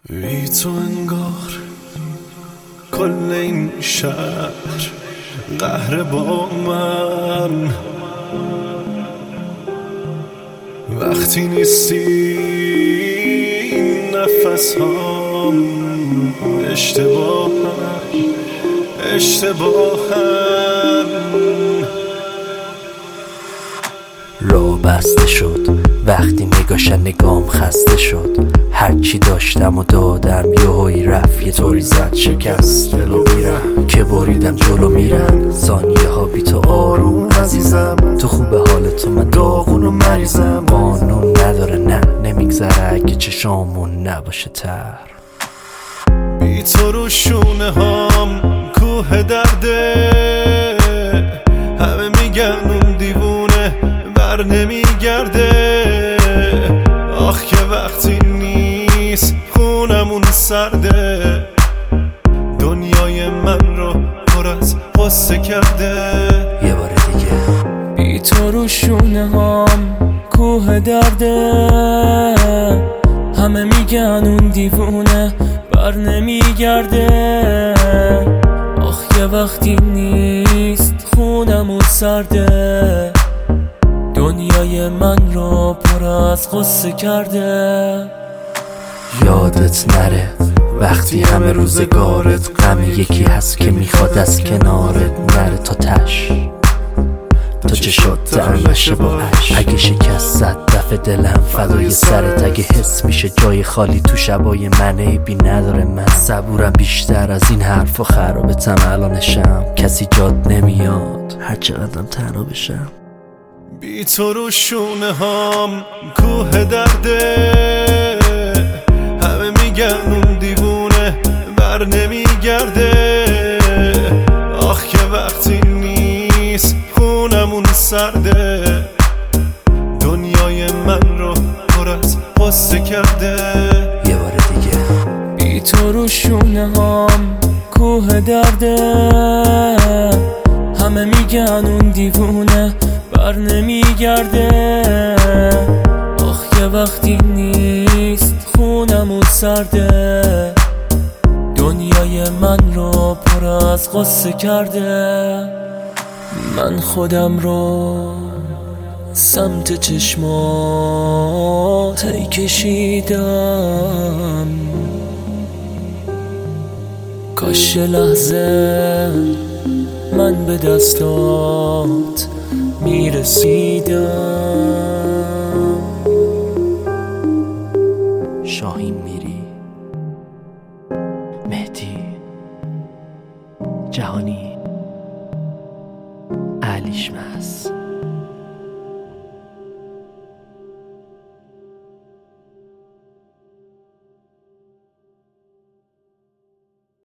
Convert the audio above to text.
بی تو انگار کل این شهر قهر با من. وقتی نیستی نفس هم اشتباهن. راه بسته شد وقتی نگاشن نگام خسته شد. هرچی داشتم و دادم یهویی رفت، یه طوری زد شکست دلو میرم که بریدم جلو میرم. ثانیه ها بی تو آروم عزیزم، تو خوب حالتو من داغون و مریضم. قانون نداره نه نمیگذره اگه چشامون نباشه تر. بی تو رو شونه هم کوه درده، همه میگن اون دیوونه بر نمیگرده. آخ که وقتی نیست خونمون سرده، دنیای من رو پر از قصه کرده. یه بار دیگه بی تو رو شونه هم کوه درده، همه میگن اون دیوونه بر نمیگرده. آخ یه وقتی نیست خونمون سرده، دنیای من رو پر از قصه کرده. یادت نره وقتی همه روزگارت غم یکی هست که میخواد از کنارت نره تا تش. تا چشات تر نشه با عشق، اگه شکست زد دفع دلم فدای سرت. اگه حس میشه جای خالی تو شبای من، عیبی نداره من صبورم بیشتر از این حرف و خرابتم الانشم. کسی جاد نمیاد هر چقدرم تنها بشم. بی تو رو شونه هم کوه درده، همه میگن اون دیوونه بر نمیگرده. آخ که وقتی نیست خونمون سرده، دنیای من رو پر از قصه کرده. یه بار دیگه بی تو رو شونه هم کوه درده، همه میگن اون دیوونه بر نمیگرده. آخ یه وقتی نیست خونمون سرده، دنیای من رو پر از قصه کرده. من خودم رو سمت چشمات کشیدم، کاش یه لحظه من به دستات میرسیدم. شاهین میری، مهدی جهانی، علیش مس.